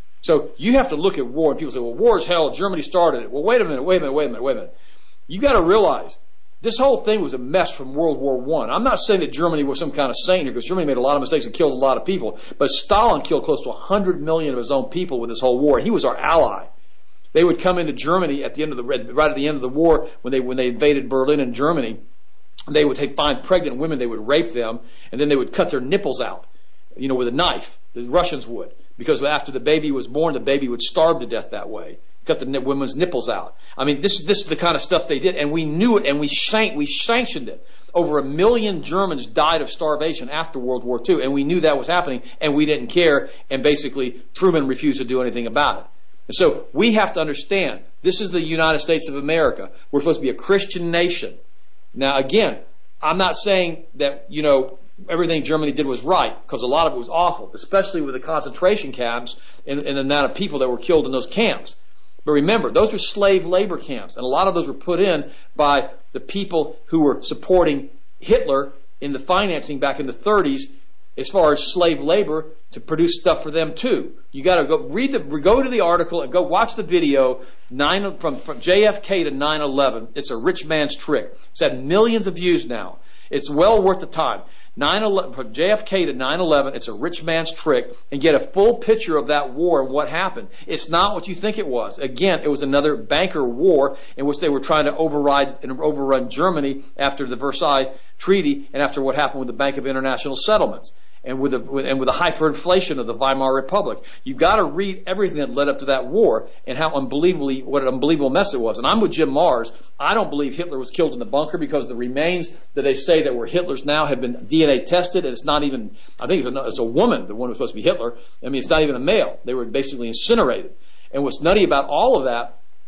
Speaker 1: So you have to look at war, and people say, well, war is hell. Germany started it. Well, wait a minute, wait a minute, wait a minute, wait a minute. You got to realize this whole thing was a mess from World War One. I'm not saying that Germany was some kind of saint here, because Germany made a lot of mistakes and killed a lot of people. But Stalin killed close to one hundred million of his own people with this whole war. He was our ally. They would come into Germany at the end of the right at the end of the war when they when they invaded Berlin and Germany. They would take find pregnant women. They would rape them, and then they would cut their nipples out, you know, with a knife. The Russians would, because after the baby was born, the baby would starve to death that way. Cut the women's nipples out. I mean, this this is the kind of stuff they did, and we knew it, and we sank, we sanctioned it. Over a million Germans died of starvation after World War Two, and we knew that was happening, and we didn't care, and basically Truman refused to do anything about it. And so we have to understand, this is the United States of America. We're supposed to be a Christian nation. Now, again, I'm not saying that, you know, everything Germany did was right, because a lot of it was awful, especially with the concentration camps and, and the amount of people that were killed in those camps. But remember, those were slave labor camps, and a lot of those were put in by the people who were supporting Hitler in the financing back in the thirties as far as slave labor to produce stuff for them too. You got to go read the, go to the article and go watch the video. Nine from, from J F K to nine eleven. It's a rich man's trick. It's had millions of views now. It's well worth the time. nine eleven from J F K to nine eleven. It's a rich man's trick, and get a full picture of that war and what happened. It's not what you think it was. Again, it was another banker war in which they were trying to override and overrun Germany after the Versailles Treaty and after what happened with the Bank of International Settlements. And with the with, and with the hyperinflation of the Weimar Republic, you've got to read everything that led up to that war and how unbelievably what an unbelievable mess it was. And I'm with Jim Mars. I don't believe Hitler was killed in the bunker, because the remains that they say that were Hitler's now have been D N A tested, and it's not even. I think it's a, it's a woman, the one who's supposed to be Hitler. I mean, it's not even a male. They were basically incinerated. And what's nutty about all of that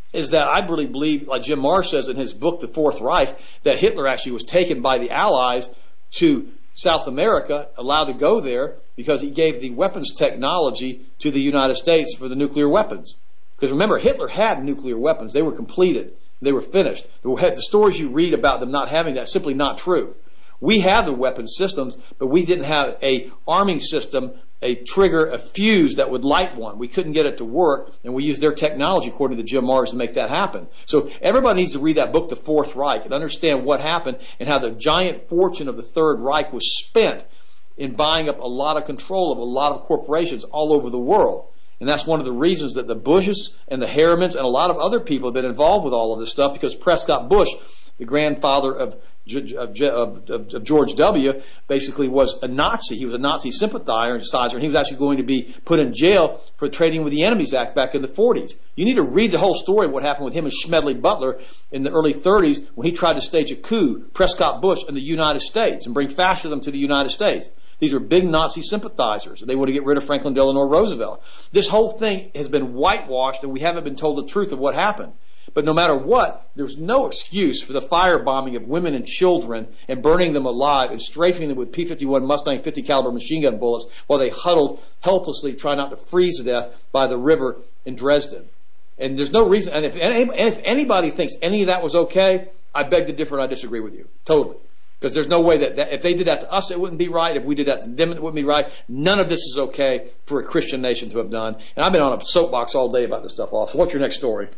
Speaker 1: is that I really believe, like Jim Marsh says in his book, The Fourth Reich, that Hitler actually was taken by the Allies to South America, allowed to go there because he gave the weapons technology to the United States for the nuclear weapons. Because remember, Hitler had nuclear weapons. They were completed. They were finished. The stories you read about them not having that, simply not true. We have the weapon systems, but we didn't have a arming system, a trigger, a fuse that would light one. We couldn't get it to work, and we used their technology, according to Jim Marrs, to make that happen. So everybody needs to read that book, The Fourth Reich, and understand what happened and how the giant fortune of the Third Reich was spent in buying up a lot of control of a lot of corporations all over the world. And that's one of the reasons that the Bushes and the Harrimans and a lot of other people have been involved with all of this stuff, because Prescott Bush, the grandfather of Of, of, of George W., basically was a Nazi. He was a Nazi sympathizer, and he was actually going to be put in jail for trading with the Enemies Act back in the forties. You need to read the whole story of what happened with him and Smedley Butler in the early thirties when he tried to stage a coup, Prescott Bush, in the United States and bring fascism to the United States. These are big Nazi sympathizers. They want to get rid of Franklin Delano Roosevelt. This whole thing has been whitewashed, and we haven't been told the truth of what happened. But no matter what, there's no excuse for the firebombing of women and children and burning them alive and strafing them with P fifty-one Mustang fifty caliber machine gun bullets while they huddled helplessly trying not to freeze to death by the river in Dresden. And there's no reason, and if, and if anybody thinks any of that was okay, I beg to differ and I disagree with you. Totally. Because there's no way that, that if they did that to us, it wouldn't be right. If we did that to them, it wouldn't be right. None of this is okay for a Christian nation to have done. And I've been on a soapbox all day about this stuff, also. What's your next story?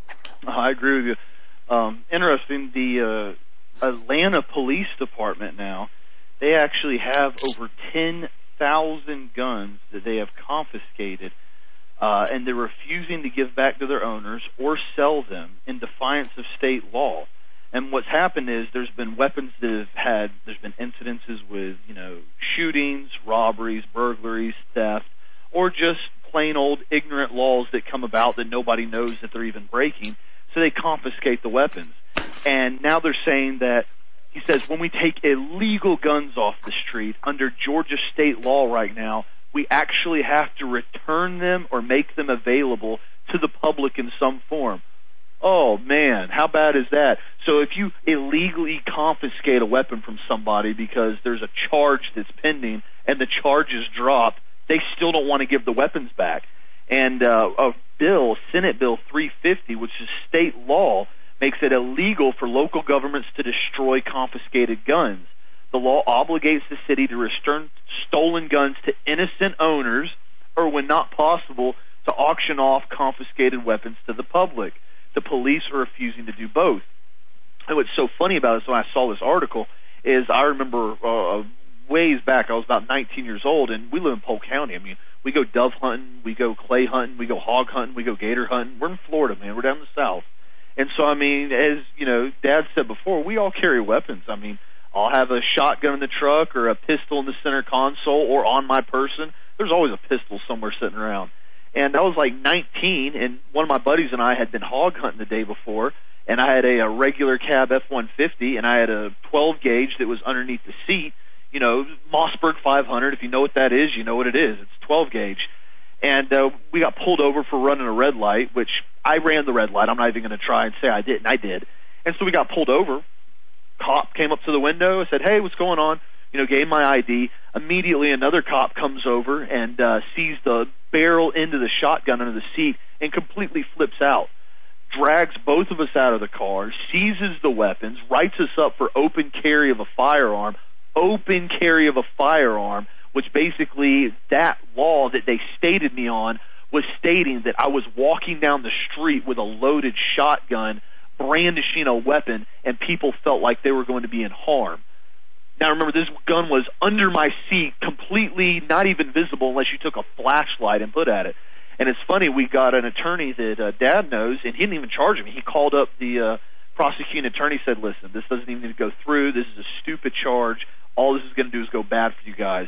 Speaker 2: I agree with you. Um, interesting, the uh, Atlanta Police Department now, they actually have over ten thousand guns that they have confiscated, uh, and they're refusing to give back to their owners or sell them in defiance of state law. And what's happened is there's been weapons that have had, there's been incidences with, you know, shootings, robberies, burglaries, theft, or just plain old ignorant laws that come about that nobody knows that they're even breaking. So they confiscate the weapons. And now they're saying that, he says, when we take illegal guns off the street under Georgia state law right now, we actually have to return them or make them available to the public in some form. Oh, man, how bad is that? So if you illegally confiscate a weapon from somebody because there's a charge that's pending and the charge is dropped, they still don't want to give the weapons back. And uh, a bill, Senate Bill three fifty, which is state law, makes it illegal for local governments to destroy confiscated guns. The law obligates the city to return stolen guns to innocent owners, or when not possible, to auction off confiscated weapons to the public. The police are refusing to do both. And what's so funny about this, when I saw this article, is I remember uh, ways back, I was about nineteen years old, and we live in Polk County. I mean, we go dove hunting, we go clay hunting, we go hog hunting, we go gator hunting. We're in Florida, man. We're down in the South. And so, I mean, as, you know, Dad said before, we all carry weapons. I mean, I'll have a shotgun in the truck or a pistol in the center console or on my person. There's always a pistol somewhere sitting around. And I was like nineteen, and one of my buddies and I had been hog hunting the day before, and I had a, a regular cab F one fifty, and I had a twelve gauge that was underneath the seat, you know, Mossberg five hundred. If you know what that is, you know what it is. It's twelve gauge. And uh, we got pulled over for running a red light, which I ran the red light. I'm not even going to try and say I didn't. I did. And so we got pulled over. Cop came up to the window, said, "Hey, what's going on?" You know, gave my I D. Immediately another cop comes over and uh, sees the barrel into the shotgun under the seat and completely flips out. Drags both of us out of the car, seizes the weapons, writes us up for open carry of a firearm. Open carry of a firearm, which basically that law that they stated me on was stating that I was walking down the street with a loaded shotgun, brandishing a weapon, and people felt like they were going to be in harm. Now, remember, this gun was under my seat, completely not even visible unless you took a flashlight and put at it. And it's funny, we got an attorney that uh, Dad knows, and he didn't even charge me. He called up the uh, prosecuting attorney, said, "Listen, this doesn't even need to go through. This is a stupid charge. All this is going to do is go bad for you guys."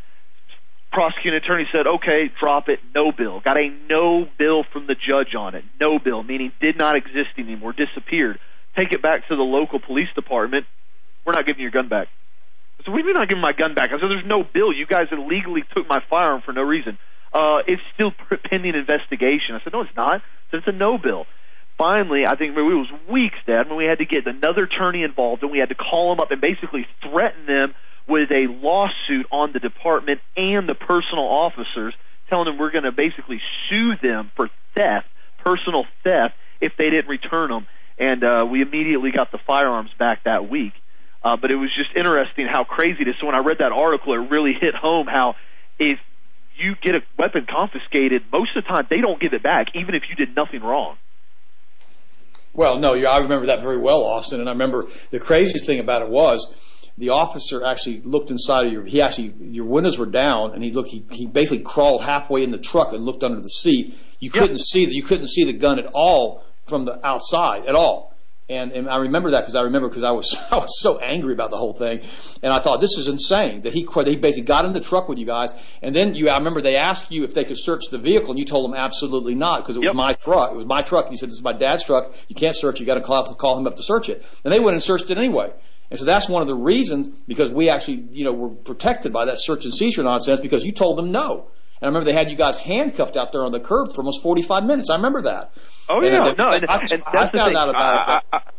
Speaker 2: Prosecuting attorney said, "Okay, drop it, no bill." Got a no bill from the judge on it. No bill, meaning did not exist anymore, disappeared. Take it back to the local police department. "We're not giving you your gun back." I said, "What do you mean not giving my gun back?" I said, "There's no bill. You guys illegally took my firearm for no reason." Uh, it's still pending investigation. I said, "No, it's not." I said, "It's a no bill." finally, I think it was weeks, Dad, when we had to get another attorney involved, and we had to call them up and basically threaten them with a lawsuit on the department and the personal officers, telling them we're going to basically sue them for theft, personal theft, if they didn't return them. And uh, we immediately got the firearms back that week. Uh, but it was just interesting how crazy it is. So when I read that article, it really hit home how if you get a weapon confiscated, most of the time they don't give it back, even if you did nothing wrong.
Speaker 1: Well, no, I remember that very well, Austin. And I remember the craziest thing about it was the officer actually looked inside of your, he actually, your windows were down, and he looked, he, he basically crawled halfway in the truck and looked under the seat. You couldn't yep. see that, you couldn't see the gun at all from the outside at all. And, and I remember that because I remember because I was I was so angry about the whole thing, and I thought this is insane that he that he basically got in the truck with you guys, and then you I remember they asked you if they could search the vehicle, and you told them absolutely not because it was yep. my truck. It was my truck, and you said this is my dad's truck. You can't search. You got to call call him up to search it, and they went and searched it anyway. And so that's one of the reasons because we actually you know were protected by that search and seizure nonsense because you told them no. And I remember they had you guys handcuffed out there on the curb for almost forty-five minutes. I rember that.
Speaker 2: Oh
Speaker 1: and
Speaker 2: yeah,
Speaker 1: and
Speaker 2: no, and,
Speaker 1: I,
Speaker 2: and
Speaker 1: I, I found out about
Speaker 2: I,
Speaker 1: it.
Speaker 2: I, I,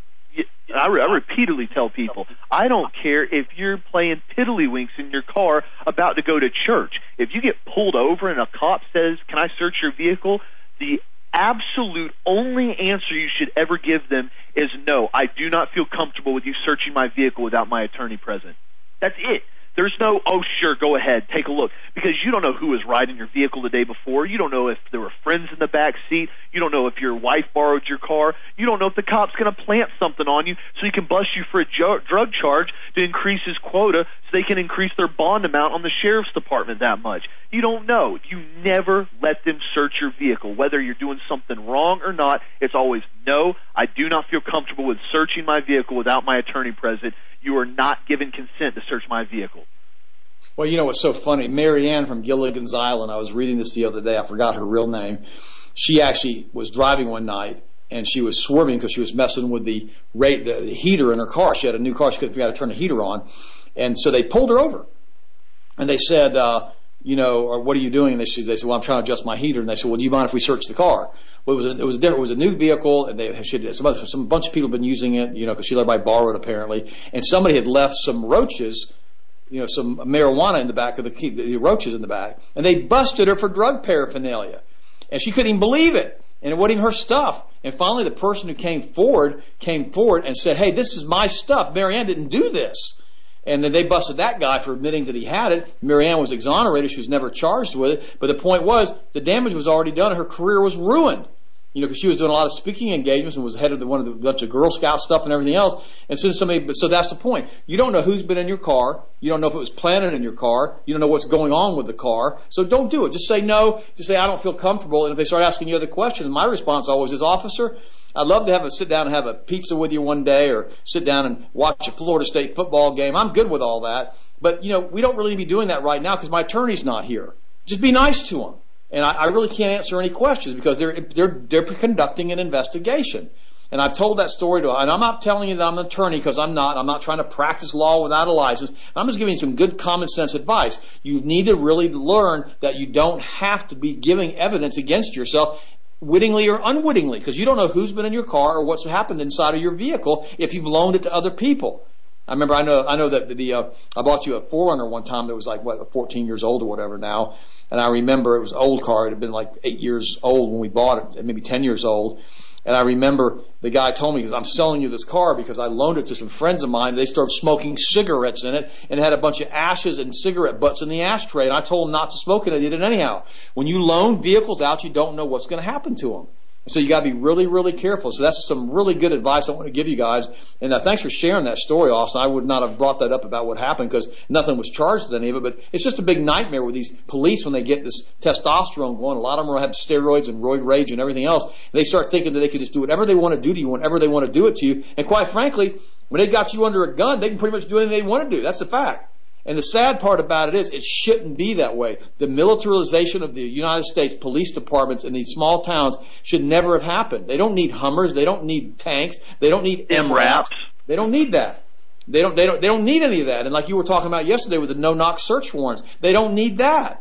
Speaker 2: I, I repeatedly tell people, I don't care if you're playing tiddlywinks in your car about to go to church. If you get pulled over and a cop says, can I search your vehicle? The absolute only answer you should ever give them is no, I do not feel comfortable with you searching my vehicle without my attorney present. That's it. There's no, oh, sure, go ahead, take a look. Because you don't know who was riding your vehicle the day before. You don't know if there were friends in the back seat. You don't know if your wife borrowed your car. You don't know if the cop's going to plant something on you so he can bust you for a jo- drug charge to increase his quota so they can increase their bond amount on the sheriff's department that much. You don't know. You never let them search your vehicle. Whether you're doing something wrong or not, it's always, no, I do not feel comfortable with searching my vehicle without my attorney present. You are not given consent to search my vehicle.
Speaker 1: Well, you know what's so funny? Mary Ann from Gilligan's Island, I was reading this the other day. I forgot her real name. She actually was driving one night, and she was swerving because she was messing with the, rate, the, the heater in her car. She had a new car. She couldn't figure out how to turn the heater on. And so they pulled her over. And they said, uh, you know, or what are you doing? And they, she, they said, well, I'm trying to adjust my heater. And they said, well, do you mind if we search the car? Well, it was a, it was a, it was a new vehicle, and they she had, some, some bunch of people had been using it, you know, because she let everybody borrow it apparently. And somebody had left some roaches, you know, some marijuana in the back of the key, the roaches in the back, and they busted her for drug paraphernalia. And she couldn't even believe it. And it wasn't even her stuff. And finally the person who came forward came forward and said, hey, this is my stuff. Mary Ann didn't do this. And then they busted that guy for admitting that he had it. Mary Ann was exonerated. She was never charged with it. But the point was, the damage was already done. Her career was ruined. You know, because she was doing a lot of speaking engagements and was head of the, one of the bunch of Girl Scout stuff and everything else. And so somebody, so that's the point. You don't know who's been in your car. You don't know if it was planted in your car. You don't know what's going on with the car. So don't do it. Just say no. Just say I don't feel comfortable. And if they start asking you other questions, my response always is, officer, I'd love to have a sit down and have a pizza with you one day, or sit down and watch a Florida State football game. I'm good with all that. But you know, we don't really be doing that right now because my attorney's not here. Just be nice to him. And I, I really can't answer any questions because they're they're they're conducting an investigation. And I've told that story to, and I'm not telling you that I'm an attorney because I'm not. I'm not trying to practice law without a license. I'm just giving you some good common sense advice. You need to really learn that you don't have to be giving evidence against yourself, wittingly or unwittingly, because you don't know who's been in your car or what's happened inside of your vehicle if you've loaned it to other people. I remember, I know, I know that the, the uh, I bought you a four runner one time that was like, what, fourteen years old or whatever now. And I remember it was an old car. It had been like eight years old when we bought it, maybe ten years old. And I remember the guy told me, because I'm selling you this car because I loaned it to some friends of mine. They started smoking cigarettes in it, and it had a bunch of ashes and cigarette butts in the ashtray. And I told them not to smoke it. I did it anyhow. When you loan vehicles out, you don't know what's going to happen to them. So you got to be really, really careful. So that's some really good advice I want to give you guys. And uh, thanks for sharing that story, Austin. I would not have brought that up about what happened because nothing was charged with any of it. But it's just a big nightmare with these police when they get this testosterone going. A lot of them have steroids and roid rage and everything else. And they start thinking that they can just do whatever they want to do to you whenever they want to do it to you. And quite frankly, when they got you under a gun, they can pretty much do anything they want to do. That's the fact. And the sad part about it is it shouldn't be that way. The militarization of the United States police departments in these small towns should never have happened. They don't need Hummers. They don't need tanks. They don't need M RAPs. They don't need that. They don't, they don't, they don't need any of that. And like you were talking about yesterday with the no-knock search warrants, they don't need that.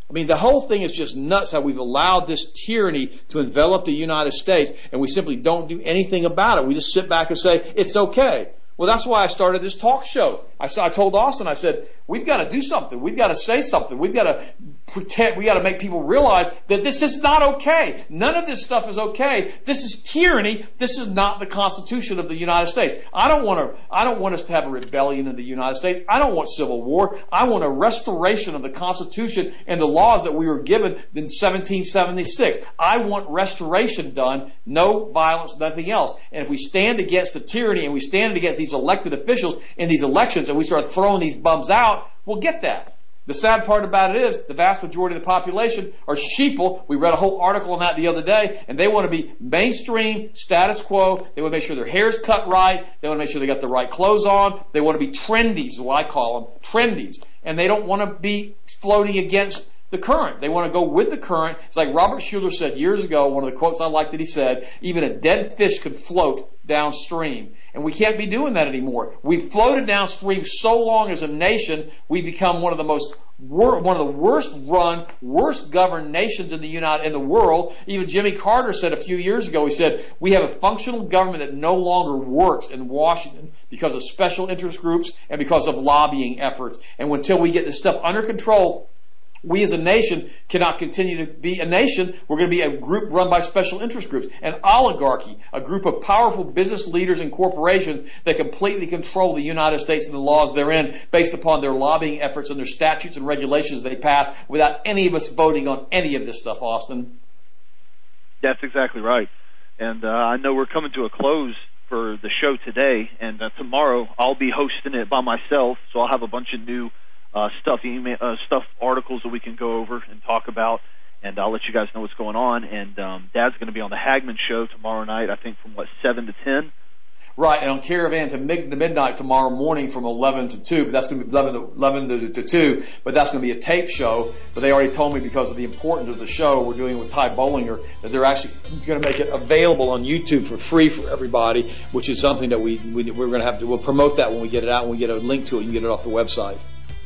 Speaker 1: I mean, the whole thing is just nuts how we've allowed this tyranny to envelop the United States, and we simply don't do anything about it. We just sit back and say, it's okay. Well, that's why I started this talk show. I, I told Austin, I said, we've got to do something. We've got to say something. We've got to pretend, we got to make people realize that this is not okay. None of this stuff is okay. This is tyranny. This is not the Constitution of the United States. I don't want to, I don't want us to have a rebellion in the United States. I don't want civil war. I want a restoration of the Constitution and the laws that we were given in seventeen seventy-six. I want restoration done. No violence, nothing else. And if we stand against the tyranny and we stand against these elected officials in these elections and we start throwing these bums out, we'll get that. The sad part about it is the vast majority of the population are sheeple. We read a whole article on that the other day, and they want to be mainstream, status quo. They want to make sure their hair's cut right. They want to make sure they got the right clothes on. They want to be trendies, is what I call them, trendies. And they don't want to be floating against the current. They want to go with the current. It's like Robert Schuller said years ago, one of the quotes I like that he said, even a dead fish could float downstream. And we can't be doing that anymore. We've floated downstream so long as a nation, we've become one of the most, one of the worst run, worst governed nations in the United, in the world. Even Jimmy Carter said a few years ago, he said, we have a functional government that no longer works in Washington because of special interest groups and because of lobbying efforts. And until we get this stuff under control, we as a nation cannot continue to be a nation. We're going to be a group run by special interest groups, an oligarchy, a group of powerful business leaders and corporations that completely control the United States and the laws therein based upon their lobbying efforts and their statutes and regulations they pass without any of us voting on any of this stuff, Austin.
Speaker 2: That's exactly right. And uh, I know we're coming to a close for the show today, and uh, tomorrow I'll be hosting it by myself, so I'll have a bunch of new Uh, stuff, email, uh, stuff, articles that we can go over and talk about, and I'll let you guys know what's going on. And um, Dad's going to be on the Hagman Show tomorrow night, I think from, what, seven to ten?
Speaker 1: Right, and on Caravan to, mid- to midnight tomorrow morning from eleven to two, but that's going to be eleven to, eleven to, to two, but that's going to be a tape show. But they already told me because of the importance of the show we're doing with Ty Bollinger that they're actually going to make it available on YouTube for free for everybody, which is something that we, we, we're going to have to, we'll promote that when we get it out, when we get a link to it, you can get it off the website.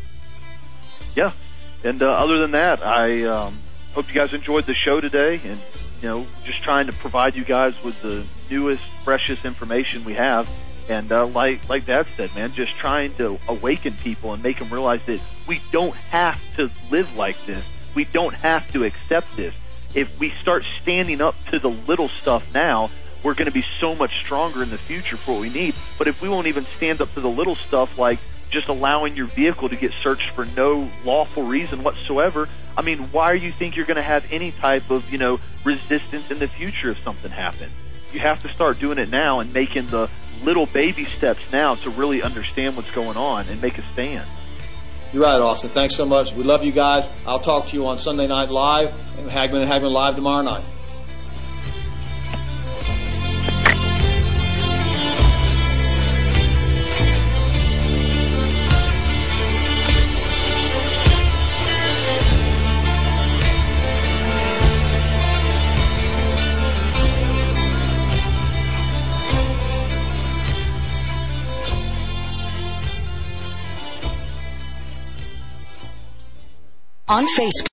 Speaker 2: Yeah, and uh, other than that, I um, hope you guys enjoyed the show today, and you know, just trying to provide you guys with the newest, freshest information we have, and uh, like like Dad said, man, just trying to awaken people and make them realize that we don't have to live like this. We don't have to accept this. If we start standing up to the little stuff now, we're going to be so much stronger in the future for what we need. But if we won't even stand up to the little stuff like just allowing your vehicle to get searched for no lawful reason whatsoever, I mean, why do you think you're going to have any type of, you know, resistance in the future if something happens? You have to start doing it now and making the little baby steps now to really understand what's going on and make a stand.
Speaker 1: You're right, Austin. Thanks so much. We love you guys. I'll talk to you on Sunday Night Live and Hagman and Hagman Live tomorrow night.
Speaker 3: On Facebook.